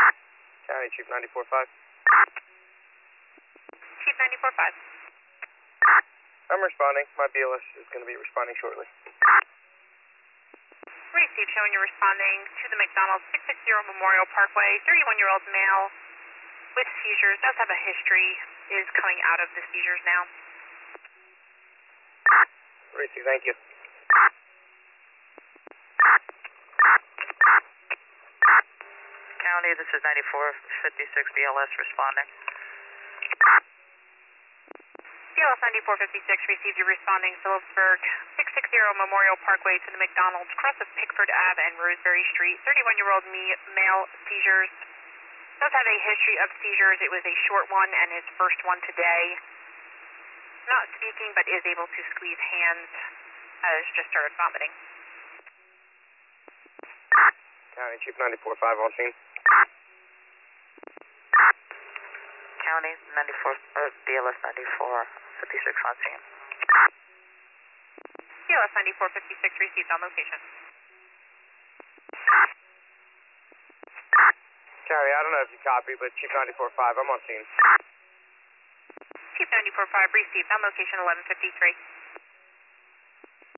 County Chief 94.5. Chief 94.5. I'm responding. My BLS is going to be responding shortly. Receive, showing you're responding to the McDonald's 660 Memorial Parkway. 31-year-old male with seizures. Does have a history. Is coming out of the seizures now. Receive, thank you. County, this is 9456 BLS responding. BLS 9456 received you responding Phillipsburg 660 Memorial Parkway to the McDonald's, cross of Pickford Ave and Roseberry Street. 31-year-old male, seizures. Does have a history of seizures. It was a short one and his first one today. Not speaking, but is able to squeeze hands. Has just started vomiting. County Chief 94.5 on scene. County, BLS 9456 on scene. BLS 9456 received on location. County, I don't know if you copy, but Chief 94.5, I'm on scene. Chief 94.5 received on location 1153.